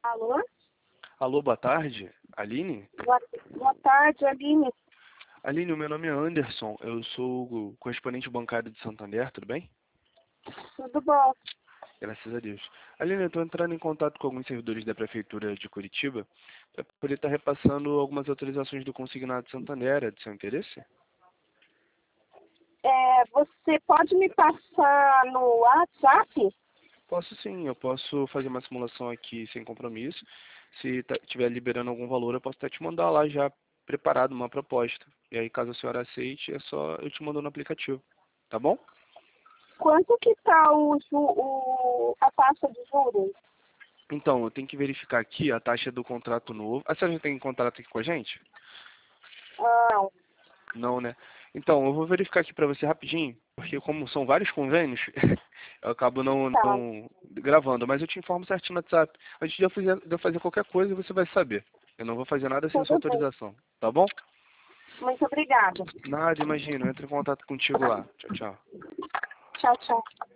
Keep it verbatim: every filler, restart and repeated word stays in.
Alô? Alô, boa tarde. Aline? Boa, boa tarde, Aline. Aline, o meu nome é Anderson. Eu sou o correspondente bancário de Santander, tudo bem? Tudo bom? Graças a Deus. Aline, eu estou entrando em contato com alguns servidores da Prefeitura de Curitiba para poder estar repassando algumas autorizações do consignado de Santander. É de seu interesse? É, você pode me passar no WhatsApp? Posso sim, eu posso fazer uma simulação aqui sem compromisso. Se estiver liberando algum valor, eu posso até te mandar lá já preparado uma proposta. E aí, caso a senhora aceite, é só eu te mando no aplicativo. Tá bom? Quanto que tá o, ju- o, a taxa de juros? Então, eu tenho que verificar aqui a taxa do contrato novo. A senhora já tem contrato aqui com a gente? Ah, Não, né? Então, eu vou verificar aqui para você rapidinho, porque como são vários convênios, eu acabo não, tá. não gravando, mas eu te informo certinho no WhatsApp. Antes de eu fazer, de eu fazer qualquer coisa, você vai saber. Eu não vou fazer nada sem sua Tudo bem. autorização, tá bom? Muito obrigada. Nada, imagina, eu entro em contato contigo lá. Tchau, tchau. Tchau, tchau.